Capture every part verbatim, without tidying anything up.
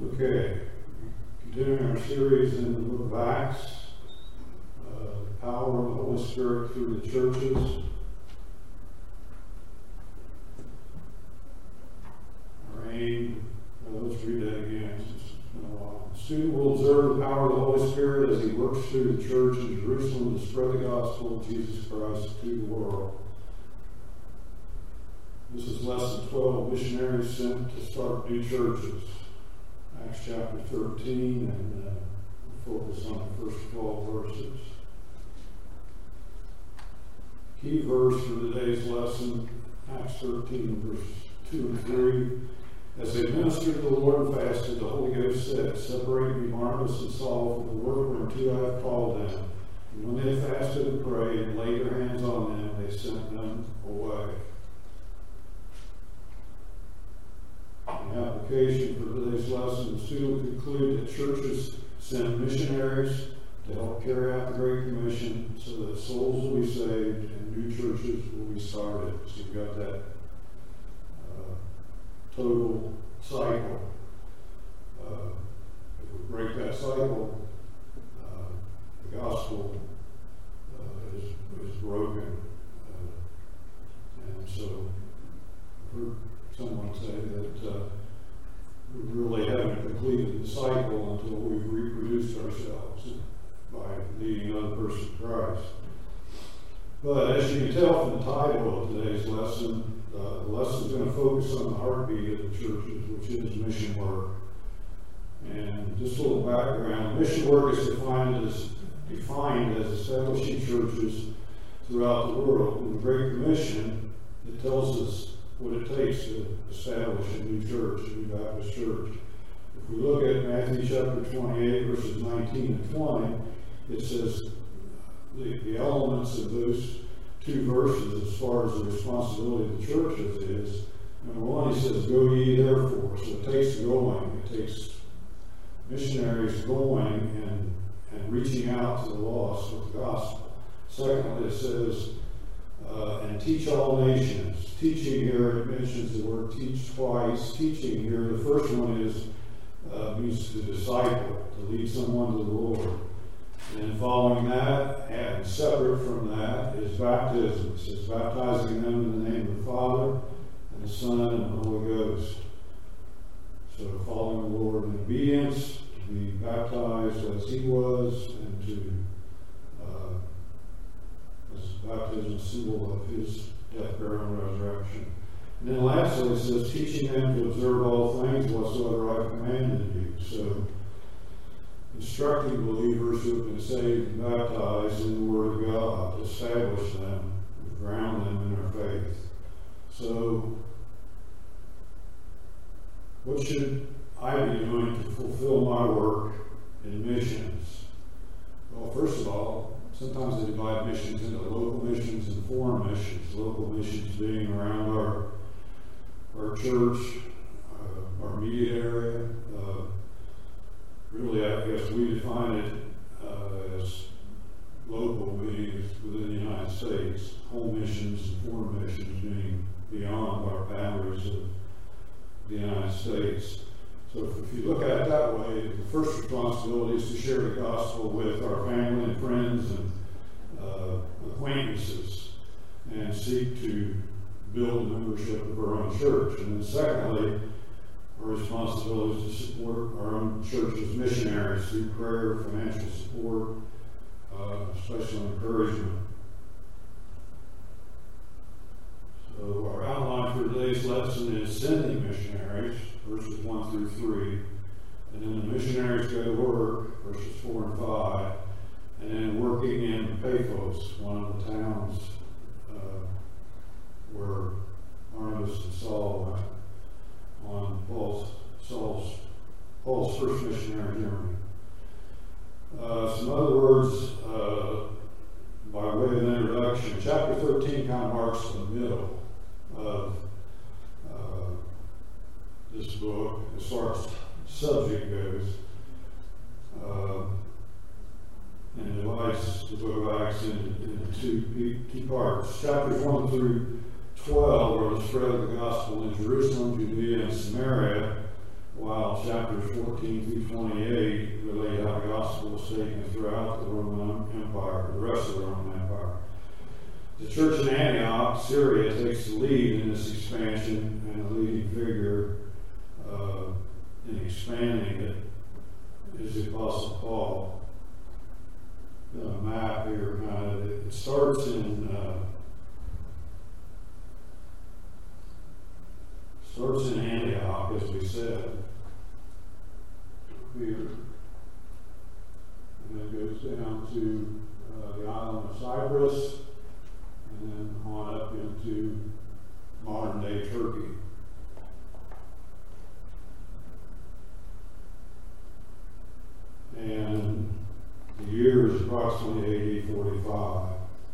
Okay, continuing our series in the book of Acts, uh, the power of the Holy Spirit through the churches. Our aim, well, let's read that again. It's been a while. The student will observe the power of the Holy Spirit as he works through the church in Jerusalem to spread the gospel of Jesus Christ to the world. This is lesson twelve, missionaries sent to start new churches. Acts chapter thirteen, and uh, we'll focus on the first twelve verses. Key verse for today's lesson, Acts thirteen, verses two and three. As they ministered to the Lord and fasted, the Holy Ghost said, "Separate me Barnabas and Saul for the work whereunto I have called them." And when they fasted and prayed and laid their hands on them, they sent them away. The application for today's lesson is to conclude that churches send missionaries to help carry out the Great Commission so that souls will be saved and new churches will be started. So you've got that uh, total cycle. Uh, if we break that cycle, uh, the gospel uh, is, is broken. Uh, and so I've heard someone say that uh, we really haven't completed the cycle until we've reproduced ourselves by leading another person to Christ. But as you can tell from the title of today's lesson, uh, the lesson is going to focus on the heartbeat of the churches, which is mission work. And just a little background, mission work is defined as, defined as establishing churches throughout the world. In the Great Commission, it tells us what it takes to establish a new church, a new Baptist church. If we look at Matthew chapter twenty-eight, verses nineteen and twenty, it says the, the elements of those two verses as far as the responsibility of the churches is, number one, he says, "Go ye therefore." So it takes going. It takes missionaries going and, and reaching out to the lost with the gospel. Secondly, it says, uh, "And teach all nations." Teaching here, it mentions the word teach twice. Teaching here, the first one is uh, means to disciple, to lead someone to the Lord. And following that, and separate from that, is baptism. It says baptizing them in the name of the Father, and the Son, and the Holy Ghost. So following the Lord in obedience, to be baptized as he was, and to, uh, as baptism, a symbol of his death, burial, and resurrection. And then lastly, it says, teaching them to observe all things whatsoever I commanded you. So, instructing believers who have been saved and baptized in the Word of God, to establish them, to ground them in their faith. So, what should I be doing to fulfill my work in missions? Well, first of all, sometimes they divide missions into local missions and foreign missions. Local missions being around our our church, uh, our immediate area. Uh, really, I guess we define it uh, as local, meaning within the United States. Home missions and foreign missions being beyond our boundaries of the United States. So if, if you look at it that way, the first responsibility is to share the gospel with our family and friends and uh, acquaintances and seek to build the membership of our own church. And then secondly, our responsibility is to support our own church's missionaries through prayer, financial support, uh, especially encouragement. So our outline for today's lesson is sending missionaries, verses one through three, and then the missionaries go to work, verses four and five, and then working in Paphos, one of the towns uh, where Barnabas and Saul went on Paul's, Saul's, Paul's first missionary journey. Uh, some other words uh, by way of introduction. Chapter thirteen kind of marks the middle of uh, this book as far as subject goes, uh, and divides the book of Acts into, into two, two parts. Chapters one through twelve are the spread of the gospel in Jerusalem, Judea, and Samaria, while chapters fourteen through twenty-eight relate how the gospel was taken throughout the Roman Empire, the rest of the Roman Empire. The church in Antioch, Syria, takes the lead in this expansion, and the leading figure uh, in expanding it is the Apostle Paul. Got a map here, kind of. It starts in uh, starts in Antioch, as we said, here, and then goes down to uh, the island of Cyprus, and then on up into modern-day Turkey. And the year is approximately A D forty-five.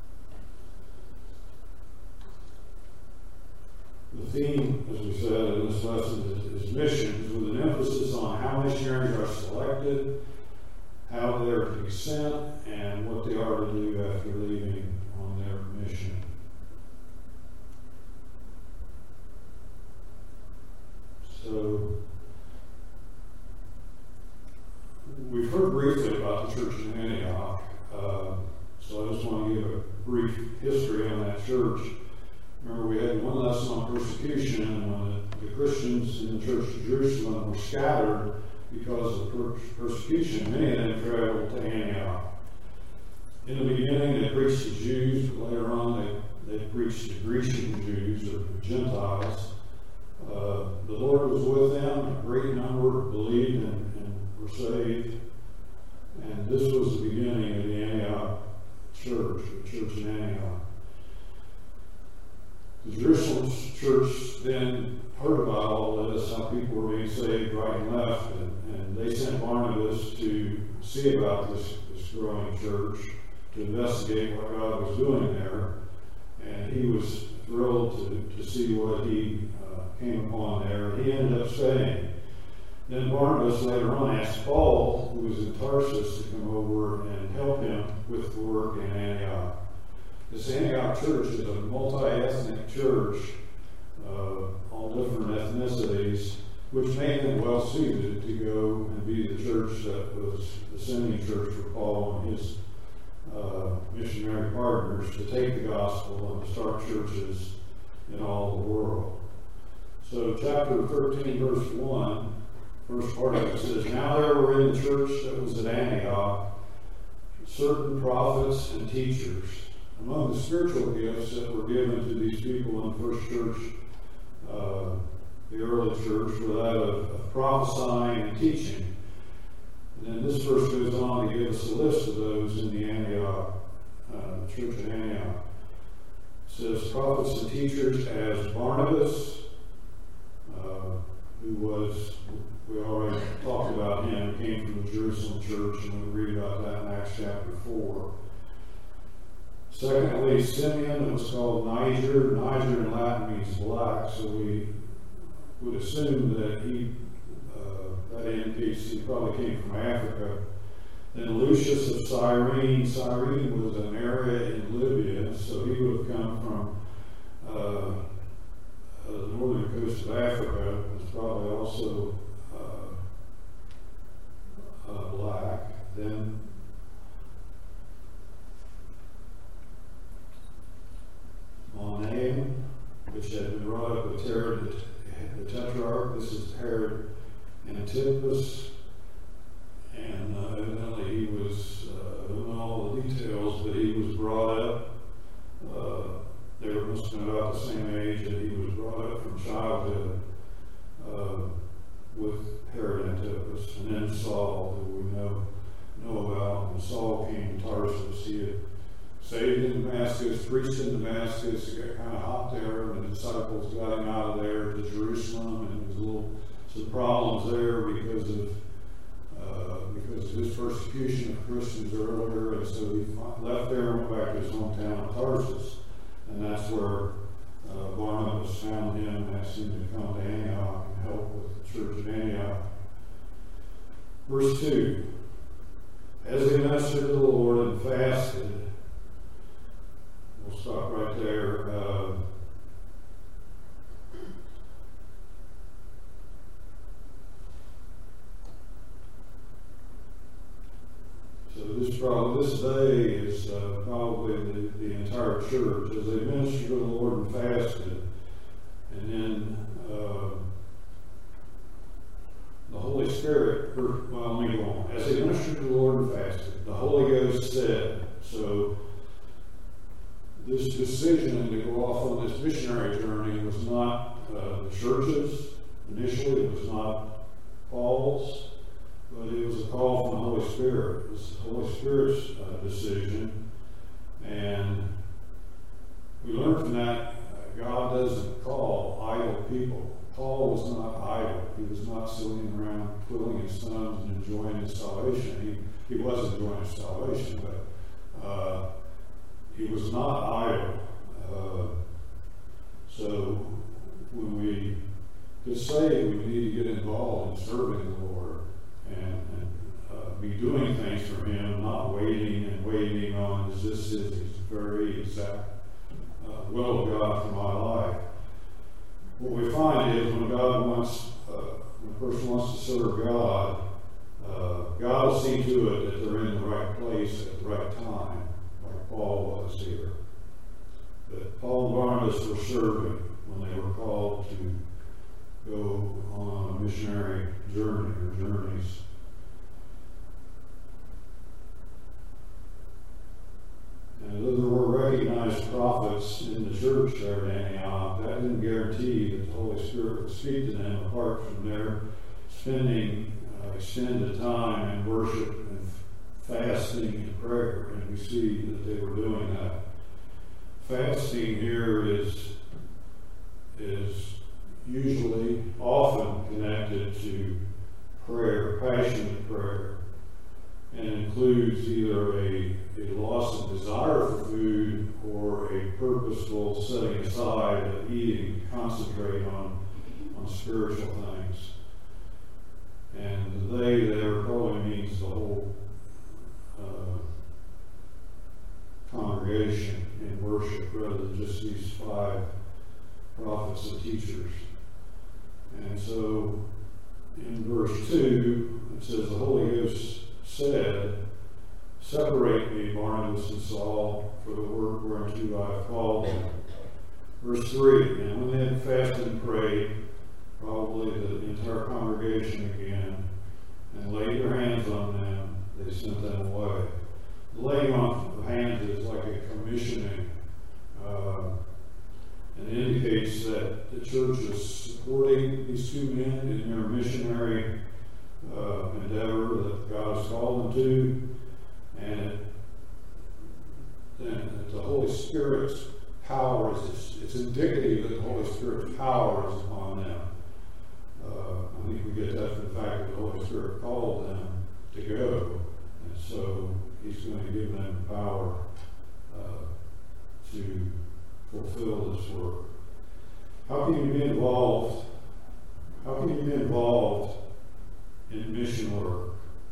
The theme, as we said in this lesson, is, is missions, with an emphasis on how missionaries are selected, how they are to be sent, and what they are to do after leaving on their mission. So, we've heard briefly about the church in Antioch, uh, so I just want to give a brief history on that church. Remember, we had one lesson on persecution, and when the, the Christians in the church of Jerusalem were scattered because of per- persecution, many of them traveled to Antioch. In the beginning, they preached to Jews, but later on, they, they preached to Grecian Jews or Gentiles. Uh, the Lord was with them, a great number believed and, and were saved. And this was the beginning of the Antioch church, the church in Antioch. The Jerusalem church then heard about all this, how people were being saved right and left, and, and they sent Barnabas to see about this, this growing church, to investigate what God was doing there. And he was thrilled to, to see what he uh, came upon there. He ended up staying. Then Barnabas later on asked Paul, who was in Tarsus, to come over and help him with the work in Antioch. This Antioch church is a multi-ethnic church, uh, all different ethnicities, which made them well suited to go and be the church that was the sending church for Paul and his uh, missionary partners to take the gospel and to start churches in all the world. So chapter thirteen, verse one, first part of it says, "Now there were in the church that was at Antioch certain prophets and teachers. Among the spiritual gifts that were given to these people in the first church, uh, the early church, were that of, of prophesying and teaching." And then this verse goes on to give us a list of those in the Antioch, uh, the church in Antioch. It says prophets and teachers as Barnabas, uh, who was, we already talked about him, came from the Jerusalem church, and we read about that in Acts chapter four. Secondly, Simeon, it was called Niger. Niger in Latin means black, so we would assume that he, uh, that indicates he probably came from Africa. Then Lucius of Cyrene. Cyrene was an area in Libya, so he would have come from uh, uh, the northern coast of Africa. Was probably also uh, uh, black. Then Manaen, which had been brought up with Herod the, the Tetrarch. This is Herod Antipas, and uh, evidently he was, uh, I don't know all the details, but he was brought up, uh, they were must have been about the same age that he was brought up from childhood uh, with Herod Antipas. And then Saul, who we know, know about, and Saul came to Tarsus. He had saved in Damascus, preached in Damascus. It got kind of hot there, and the disciples got him out of there to Jerusalem, and there was a little some problems there because of uh, because of his persecution of Christians earlier, and so he left there and went back to his hometown of Tarsus, and that's where uh, Barnabas found him and asked him to come to Antioch and help with the church of Antioch. Verse two: "As they ministered to the Lord and fasted," we'll stop right there. Uh, this probably this day is uh, probably the, the entire church as they ministered to the Lord and fasted, and then uh, the Holy Spirit. Or, well, let me go on. As they ministered to the Lord and fasted, the Holy Ghost said. So this decision to go off on this missionary journey was not uh, the church's initially. It was not Paul's. But it was a call from the Holy Spirit. It was the Holy Spirit's uh, decision. And we learned from that uh, God doesn't call idle people. Paul was not idle. He was not sitting around twiddling his thumbs and enjoying his salvation. He, he was enjoying his salvation, but uh, he was not idle. Uh, so when we get saved, we need to get involved in serving the Lord. And, and uh, be doing things for Him, not waiting and waiting on, is this His very exact uh, will of God for my life? What we find is when God wants, uh, when a person wants to serve God, uh, God will see to it that they're in the right place at the right time, like Paul was here. That Paul and Barnabas were serving when they were called to go on a missionary journey or journeys. And though there were recognized prophets in the church there at Antioch, that didn't guarantee that the Holy Spirit would speak to them apart from their spending uh, extended time in worship and fasting and prayer. And we see that they were doing that. Fasting here is is usually often connected to prayer, passionate prayer, and includes either a, a loss of desire for food or a purposeful setting aside of eating to concentrate on, on spiritual things. And the they there probably means the whole uh, congregation in worship rather than just these five prophets and teachers. And so in verse two, it says, the Holy Ghost said, separate me, Barnabas and Saul, for the work whereunto I have called them. Verse three, and when they had fasted and prayed, probably the entire congregation again, and laid their hands on them, they sent them away. The laying on of hands is like a commissioning. Uh, and it indicates that the church is supporting these two men in their missionary uh, endeavor that God has called them to, and it, then the Holy Spirit's power is it's indicative that the Holy Spirit's power is upon them. Uh, I think we get that from the fact that the Holy Spirit called them to go, and so He's going to give them the power uh, to fulfill this work. How can you be involved? How can you be involved in mission work?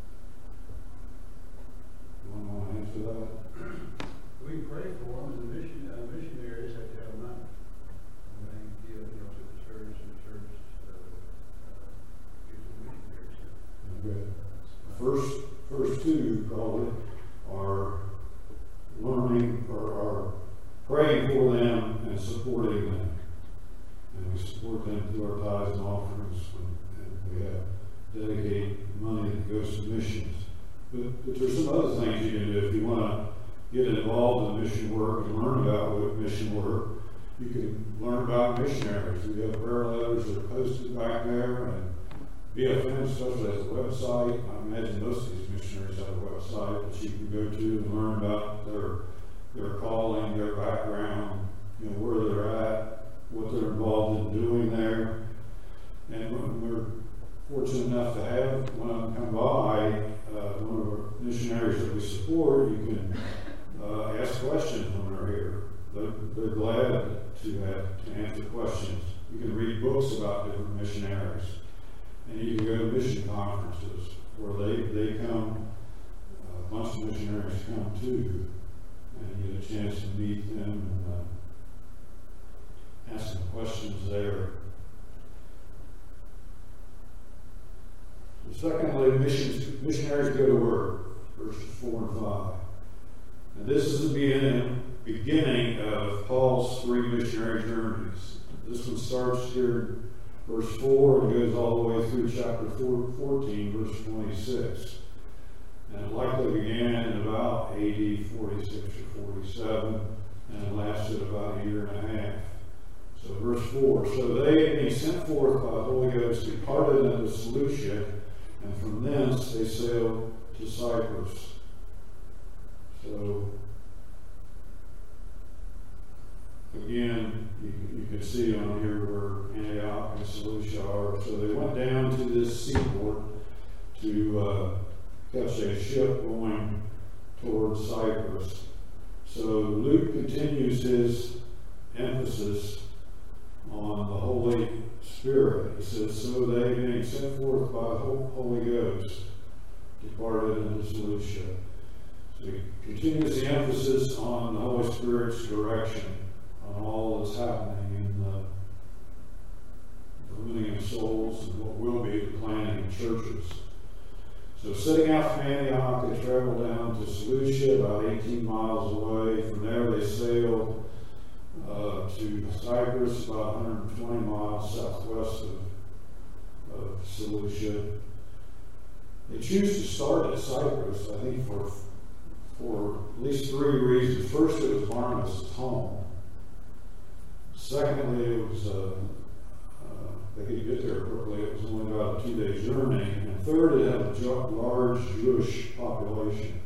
You want to answer that? We pray for them, and the mission, uh, missionaries have to have money. And they give, you know, to the church, and the church uh, uh, gives the missionaries. Okay. First, first two probably are learning or are praying for them and supporting them. And we support them through our tithes and offerings, and we have dedicated money that goes to missions. But, but there's some other things you can do if you want to get involved in mission work and learn about mission work. You can learn about missionaries. We have prayer letters that are posted back there, and B F M especially has a website. I imagine most of these missionaries have a website that you can go to and learn about their their calling, their background, you know, where they're at, what they're involved in doing there. And when we're fortunate enough to have one of them come by, uh, one of our missionaries that we support, you can uh, ask questions when they're here. They're, they're glad to have to answer questions. You can read books about different missionaries, and you can go to mission conferences where they, they come, a bunch of missionaries come too, and you get a chance to meet them and uh, ask them questions there. Secondly, missions, missionaries go to work, verses four and And this is the beginning, beginning of Paul's three missionary journeys. This one starts here in verse four and goes all the way through chapter fourteen, verse twenty-six. And it likely began in about A D forty-six or forty-seven, and it lasted about a year and a half. So verse four, so they, being sent forth by the Holy Ghost, departed into Seleucia, and from thence they sailed to Cyprus. So, again, you, you can see on here where Antioch and Seleucia are. So they went down to this seaport to uh, catch a ship going towards Cyprus. So Luke continues his emphasis on the Holy Spirit. He says, so they, being sent forth by the Holy Ghost, departed into Seleucia. So he continues the emphasis on the Holy Spirit's direction on all that's happening in the, the winning of souls and what will be the planting of churches. So setting out from Antioch, they traveled down to Seleucia, about eighteen miles away. From there they sailed uh, to Cyprus, about one hundred twenty miles southwest of, of Seleucia. They choose to start at Cyprus, I think, for, for at least three reasons. First, it was Barnabas' home. Secondly, it was uh, uh, they could get there quickly. It was only about a two-day journey. And third, it had a ju- large Jewish population.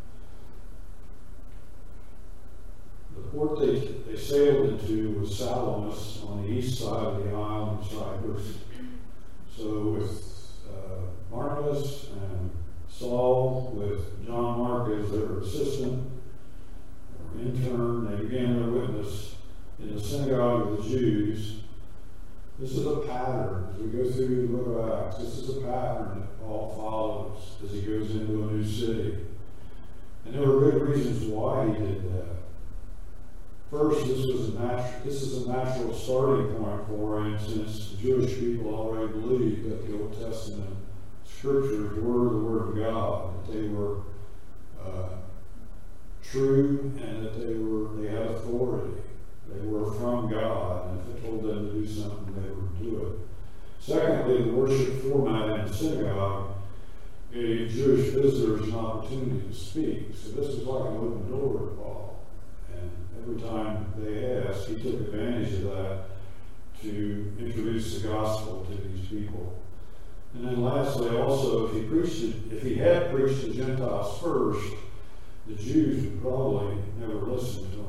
The port they, they sailed into was Salamis on the east side of the island of Cyprus. So with uh, Barnabas and Saul, with John Mark as their assistant or intern, they began their witness in the synagogue of the Jews. This is a pattern as we go through the book of Acts. This is a pattern that Paul follows as he goes into a new city. And there were good reasons why he did that. First, this was a natural this is a natural starting point for him, since the Jewish people already believed that the Old Testament scriptures were the Word of God, that they were uh, true, and that they were they had authority. They were from God, and if it told them to do something, they would do it. Secondly, the worship format in the synagogue gave Jewish visitors an opportunity to speak. So this was like an open door to Paul. And every time they asked, he took advantage of that to introduce the gospel to these people. And then lastly, also, if he preached it, if he had preached to Gentiles first, the Jews would probably never listen to him.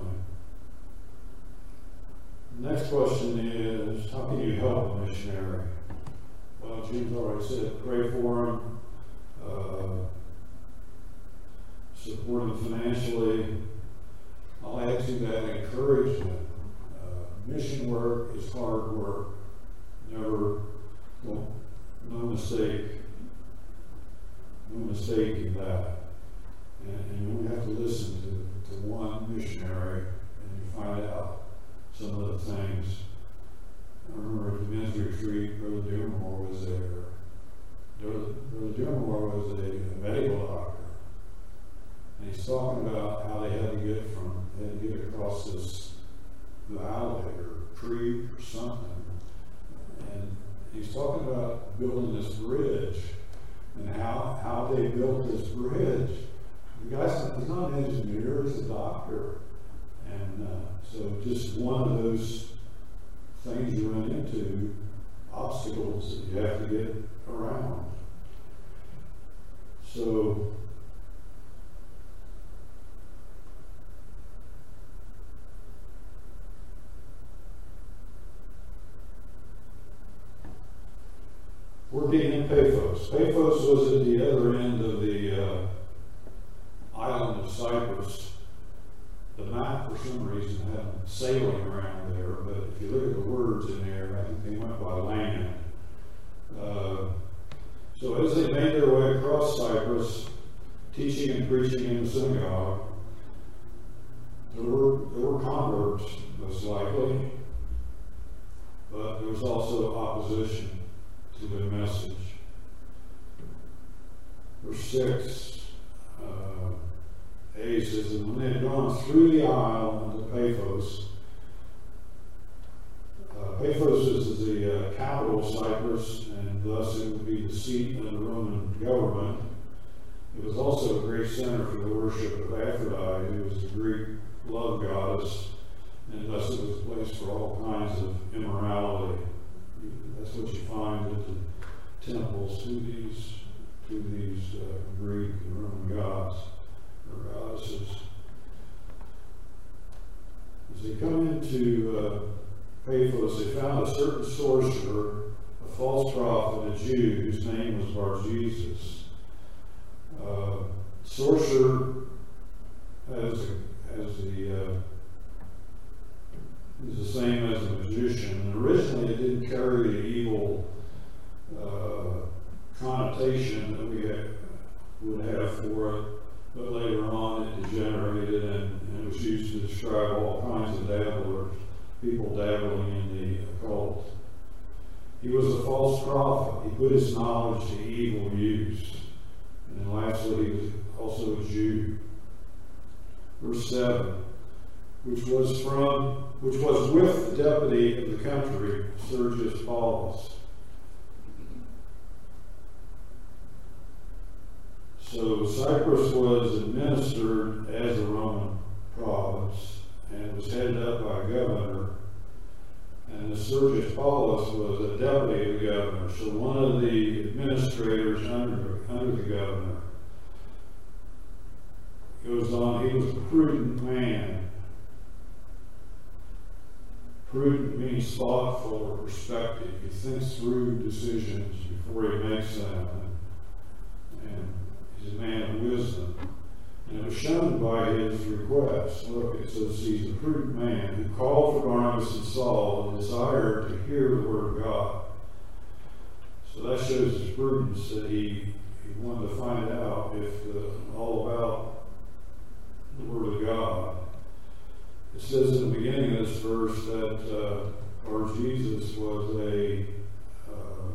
The next question is, how can you help a missionary? Well, James already said, pray for him, uh, support him financially. I'll add to that encouragement. Uh, mission work is hard work. Never, no, no mistake, no mistake in that. And, and we have to listen to, to one missionary and you find out some of the things. I remember at the men's retreat, Brother Dearmore was there. Brother Dearmore was a, a medical doctor. And he's talking about how they had to get from, they had to get across this valley or creek or something. And he's talking about building this bridge and how, how they built this bridge. The guy's he's not an engineer, he's a doctor. And uh, so just one of those things you run into, obstacles that you have to get around. So working in Paphos. Paphos was at the other end of the uh, island of Cyprus. The map, for some reason, had sailing around there, but if you look at the words in there, I think they went by land. Uh, so as they made their way across Cyprus, teaching and preaching in the synagogue, there were, there were converts, most likely, but there was also opposition to their message. Verse six, uh, A it says, and when they had gone through the isle unto Paphos, uh, Paphos is the uh, capital of Cyprus, and thus it would be the seat of the Roman government. It was also a great center for the worship of Aphrodite, who was the Greek love goddess, and thus it was a place for all kinds of immorality. That's what you find at the temples to these to these uh, Greek and Roman gods or goddesses. As they come into uh, Paphos, they found a certain sorcerer, a false prophet, a Jew, whose name was Bar-Jesus. Uh, sorcerer as as the uh, is the same as a magician. And originally, it didn't carry the evil uh, connotation that we had, would have for it, but later on it degenerated and, and it was used to describe all kinds of dabblers, people dabbling in the occult. He was a false prophet. He put his knowledge to evil use. And then lastly, he was also a Jew. Verse seven, which was from, which was with the deputy of the country, Sergius Paulus. So Cyprus was administered as a Roman province and was headed up by a governor. And the Sergius Paulus was a deputy of the governor, so one of the administrators under, under the governor. Goes on, he was a prudent man. Prudent means thoughtful or perspective. He thinks through decisions before he makes them. And he's a man of wisdom. And it was shown by his request. Look, it says he's a prudent man who called for Barnabas and Saul and desired to hear the word of God. So that shows his prudence, that he, he wanted to find out if uh, all about the word of God. It says in the beginning of this verse that uh, Bar-Jesus was a, uh,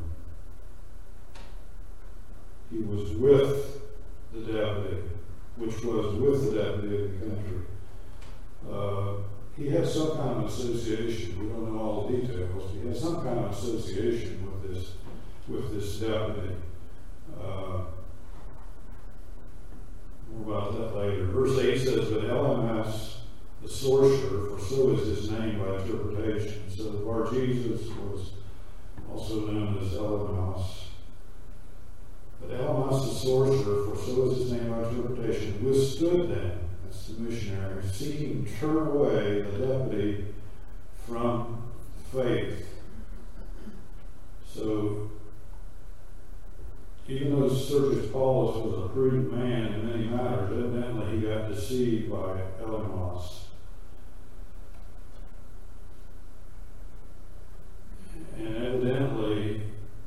he was with the deputy, which was with the deputy of the country. Uh, he had some kind of association. We don't know all the details. He had some kind of association with this, with this deputy. Uh, more about that later. Verse eight says, but Elymas, the sorcerer, for so is his name by interpretation. So Bar-Jesus was also known as Elymas. But Elymas, the sorcerer, for so is his name by interpretation, withstood them, that's the missionary, seeking to turn away the deputy from faith. So, even though Sergius Paulus was a prudent man in many matters, evidently he got deceived by Elymas. And evidently,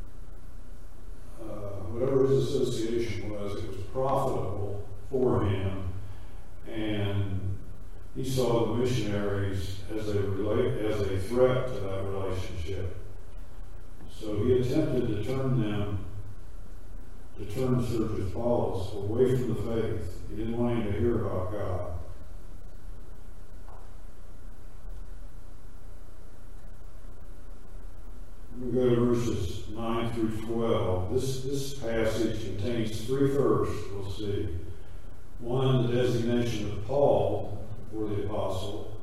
uh, whatever his association was, it was profitable for him, and he saw the missionaries as a relate, as a threat to that relationship. So he attempted to turn them, to turn Sergius Paulus away from the faith. He didn't want him to hear about God. We go to verses nine through twelve. This, this passage contains three firsts, we'll see. One, the designation of Paul for the apostle,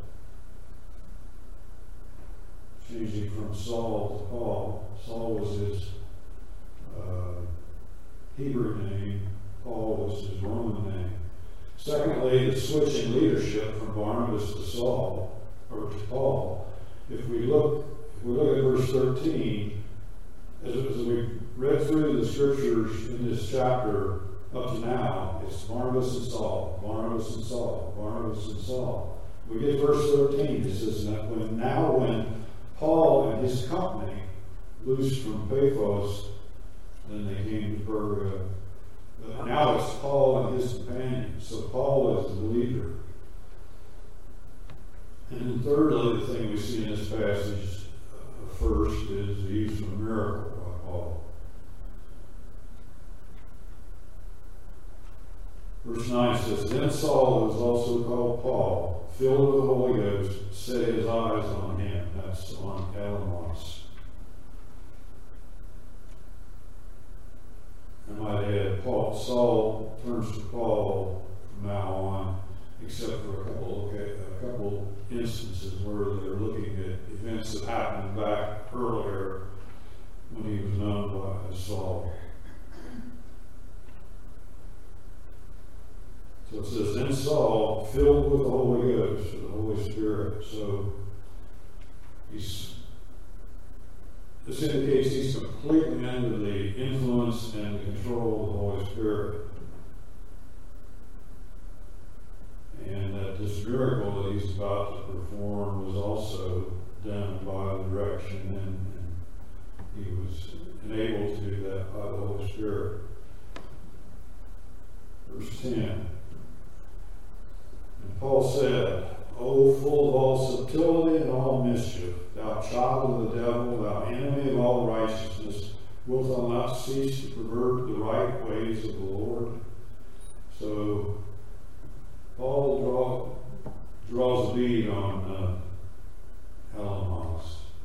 changing from Saul to Paul. Saul was his uh, Hebrew name, Paul was his Roman name. Secondly, the switch in leadership from Barnabas to Saul, or to Paul. If we look If we look at verse thirteen, as, as we read through the scriptures in this chapter up to now, it's Barnabas and Saul, Barnabas and Saul, Barnabas and Saul. We get verse thirteen, it says, that when, now when Paul and his company loosed from Paphos, then they came to Perga. Uh, now it's Paul and his companions, so Paul is the leader. And then thirdly, the thing we see in this passage first is the use of a miracle by Paul. Verse nine says, Then Saul, who is also called Paul, filled with the Holy Ghost, set his eyes on him. That's on Elymas. I might add, Paul, Saul turns to Paul from now on, except for a couple, okay, a couple instances where they're looking at events that happened back earlier when he was known by as Saul. So it says, Then Saul, filled with the Holy Ghost, the Holy Spirit. So he's, this indicates he's completely under the influence and the control of the Holy Spirit. And that this miracle that he's about to perform was also done by the direction, and, and he was enabled to do that by the Holy Spirit. Verse ten. And Paul said, O full of all subtlety and all mischief, thou child of the devil, thou enemy of all righteousness, wilt thou not cease to pervert the right ways of the Lord? So Paul draw, draws a bead on uh, Elymas.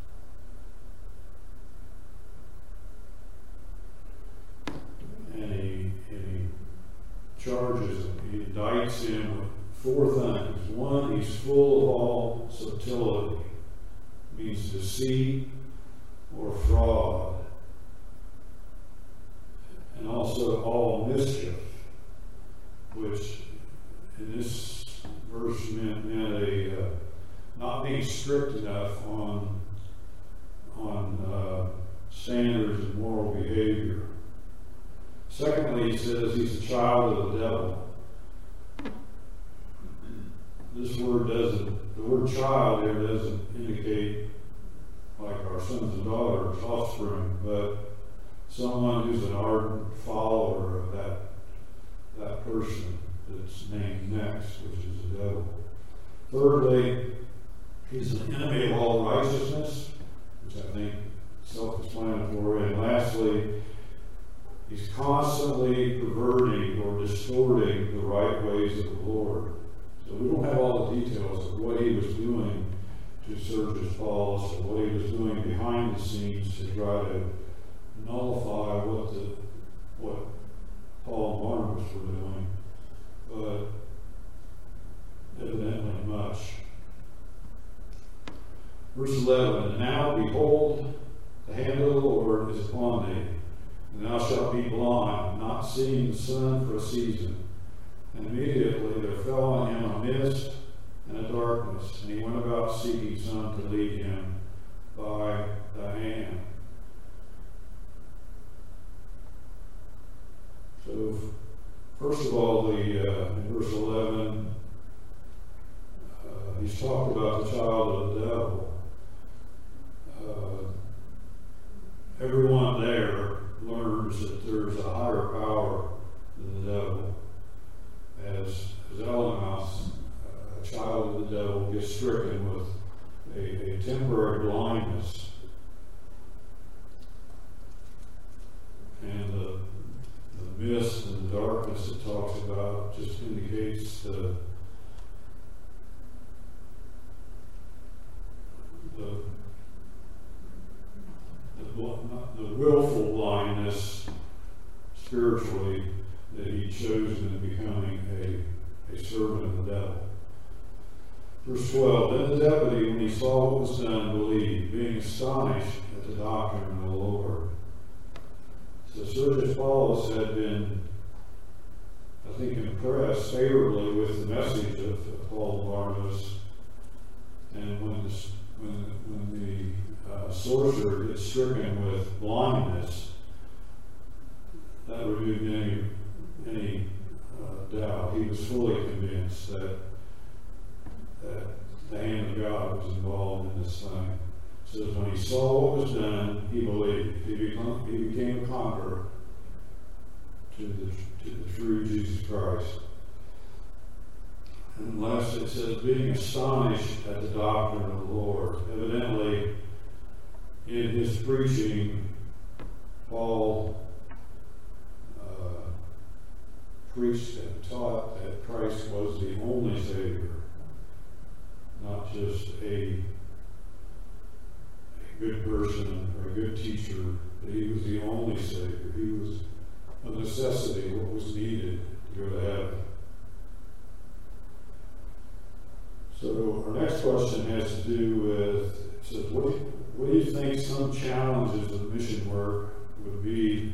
And he, and he charges him, he indicts him with four things. One, he's full of all subtlety, means deceit or fraud, and also all mischief, which in this verse meant, meant a uh, not being strict enough on on uh, standards of moral behavior. Secondly, he says he's a child of the devil. This word doesn't, the word child here doesn't indicate like our sons and daughters, offspring, but someone who's an ardent follower of that, that person that's named next, which is the devil. Thirdly, he's an enemy of all righteousness, which I think is self-explanatory. And lastly, he's constantly perverting or distorting the right ways of the Lord. So we don't have all the details of what he was doing to Sergius Paulus or what he was doing behind the scenes to try to nullify what the what Paul and Barnabas were doing, but evidently much. Verse eleven, And now behold, the hand of the Lord is upon thee, and thou shalt be blind, not seeing the sun for a season. And immediately there fell on him a mist and a darkness, and he went about seeking some to lead him by the hand. So, first of all, the uh, in verse eleven, uh, he's talked about the child of the devil. Uh, everyone there learns that there's a higher power than the devil. As, as Elymas, uh, a child of the devil, gets stricken with a, a temporary blindness. And the, the mist and the darkness it talks about just indicates the, the, the, the willful blindness spiritually that he chose in becoming a, a servant of the devil. Verse twelve, Then the deputy, when he saw what was done, believed, being astonished at the doctrine of the Lord. So Sergius Paulus had been, I think, impressed favorably with the message of, of Paul and Barnabas. And when, this, when, when the uh, sorcerer gets stricken with blindness, that removed any any uh, doubt. He was fully convinced that that the hand of God was involved in this thing. So when he saw what was done, he believed. He became, he became a conqueror to the, to the true Jesus Christ. And last it says, being astonished at the doctrine of the Lord. Evidently, in his preaching, Paul preached and taught that Christ was the only Savior, not just a, a good person or a good teacher, but he was the only Savior. He was a necessity, what was needed to go to heaven. So our next question has to do with, it says, what, what do you think some challenges of mission work would be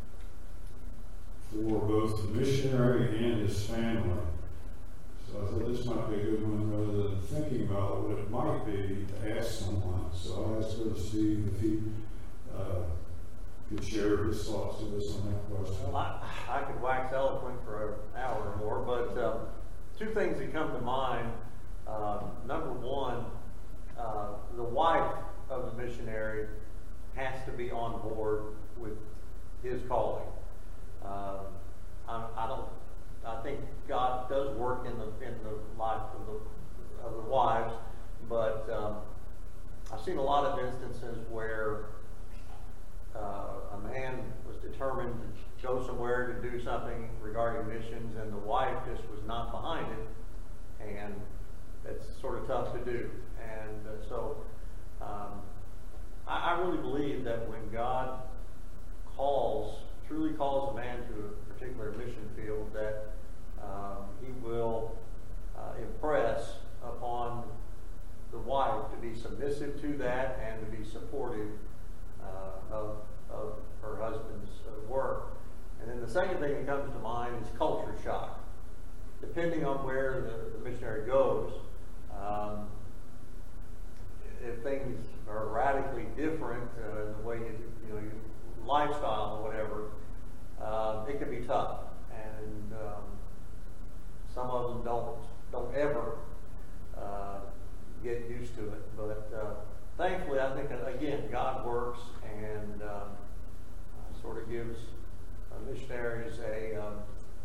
for both the missionary and his family? So I thought this might be a good one, rather than thinking about what it might be, to ask someone. So I'll ask Brother Steve if he uh, could share his thoughts with us on that question. Well, I, I could wax eloquent for an hour or more, but um, two things that come to mind. Um, number one, uh, the wife of the missionary has to be on board with his calling. Um, I, I don't. I think God does work in the in the life of the of the wives, but um, I've seen a lot of instances where uh, a man was determined to go somewhere to do something regarding missions, and the wife just was not behind it, and it's sort of tough to do. And uh, so um, I, I really believe that when God calls, truly calls a man to a particular mission field, that um, he will uh, impress upon the wife to be submissive to that and to be supportive uh, of, of her husband's uh, work. And then the second thing that comes to mind is culture shock. Depending on where the, the missionary goes, um, if things are radically different uh, in the way you, you know, your lifestyle or whatever, uh, it can be tough. And um, some of them don't don't ever uh, get used to it. But uh, thankfully, I think again, God works and um, sort of gives uh, missionaries a um,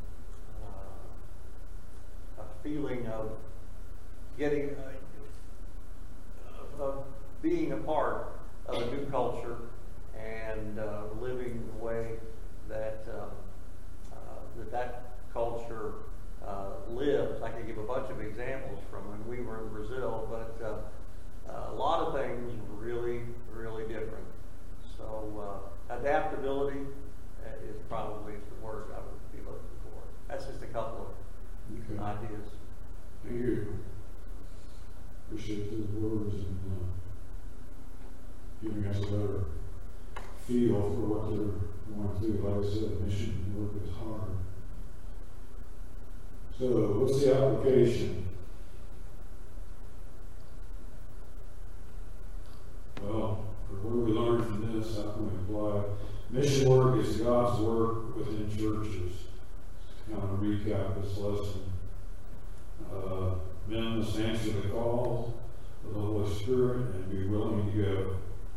uh, a feeling of getting uh, of being a part of a new culture and uh, living the way that um, uh, that that culture uh, lives. I can give a bunch of examples from when we were in Brazil, but uh, uh, a lot of things were really, really different. So uh, adaptability is probably the word I would be looking for. That's just a couple of okay. ideas. Thank you. Appreciate those words and uh, giving us a better feel for what they're going through. Like I said, mission work is hard. So, what's the application? Well, for what we learned from this, how can we apply? Mission work is God's work within churches. To kind of recap this lesson. Uh, men must answer the call of the Holy Spirit and be willing to go.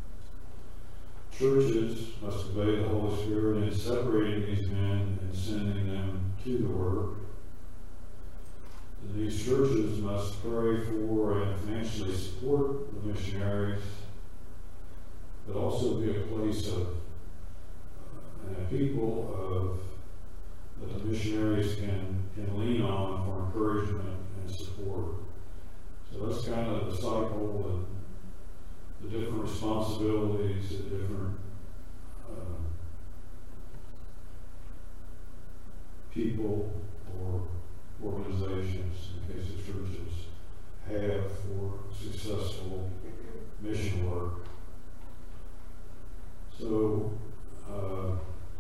Churches must obey the Holy Spirit in separating these men and sending them to the work. And these churches must pray for and financially support the missionaries, but also be a place of uh, and a people of that the missionaries can, can lean on for encouragement and support. So that's kind of the cycle and the different responsibilities that different uh, people or organizations, in case of churches, have for successful mission work. So, uh,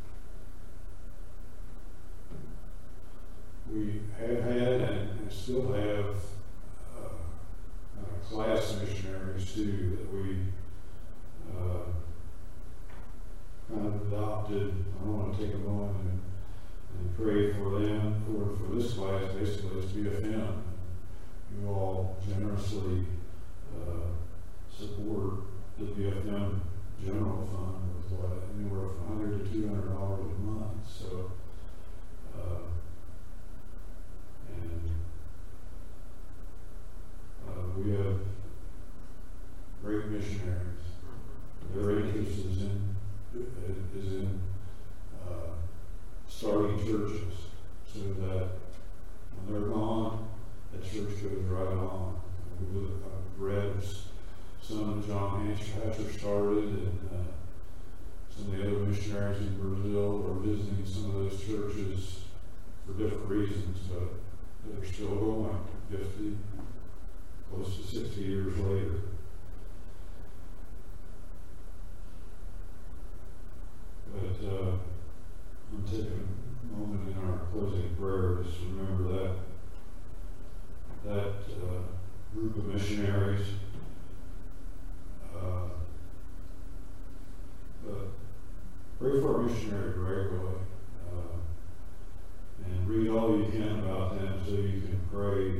we have had and, and still have uh, uh, class missionaries too that we uh, kind of adopted. I want to take a moment and, and pray for them. For, for this class, basically, it's B F M. You all generously uh, support the B F M General Fund with what, anywhere from one hundred to two hundred dollars a month. So, uh, and uh, we have great missionaries. Their interest is in is in uh, starting churches, so Hatcher started, and uh, some of the other missionaries in Brazil are visiting some of those churches for different reasons, but they're still going fifty, close to sixty years later. But uh, I'm taking a moment in our closing prayer just to remember that that uh, group of missionaries. Uh, but pray for our missionary regularly, uh, and read all you can about them so you can pray,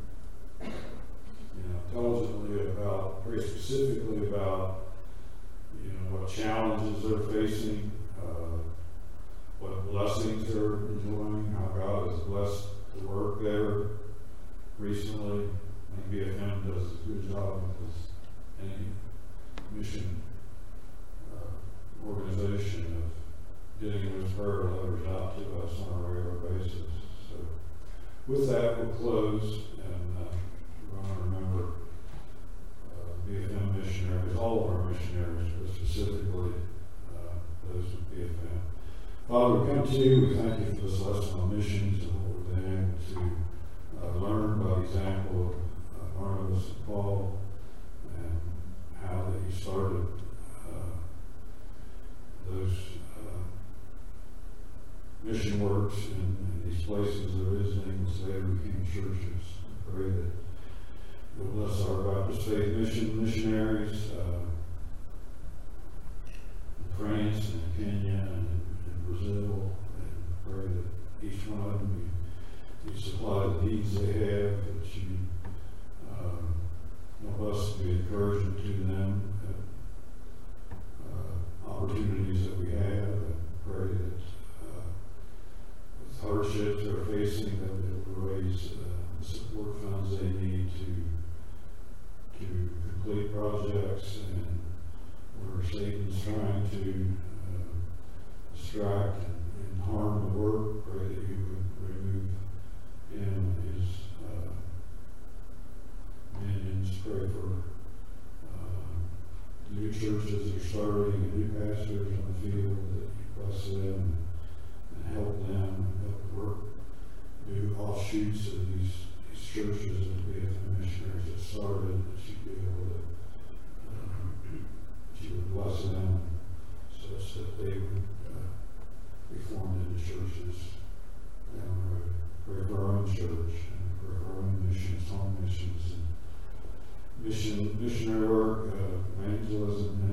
you know, intelligently about, pray specifically about, you know, what challenges they're facing, uh, what blessings they're enjoying, how God has blessed the work there recently. I think B F M does a good job with any mission uh, organization of getting those prayer letters out to us on a regular basis. So with that, we'll close, and uh, we want to remember uh, B F M missionaries, all of our missionaries, but specifically uh, those with B F M. Father, we come to you, we thank you for this lesson on missions and what we've been able to uh, learn by the example of uh, Barnabas and Paul, and how that you started uh, those uh, mission works in, in these places they're visiting, which later became churches. I pray that you'll bless our Baptist Faith Mission missionaries uh, in France and Kenya and in Brazil, and pray that each one of them you, you supply the needs they have, that you um, help us to be encouraging to them, uh, opportunities that we have, and pray that uh, with hardships they're facing, that they will raise uh, support funds they need to to complete projects, and where Satan's trying to uh, distract and, and harm the work, pray that you would remove him and his uh, minions. Pray for uh, new churches that are starting and new pastors in the field, that you bless them and help them, and help work new offshoots of these, these churches and B F M missionaries that started, that you be able to, uh, that you would bless them such that they would uh, be formed into churches down the road. Pray for our own church, and pray for our own missions, home missions, and mission, missionary work, uh, evangelism,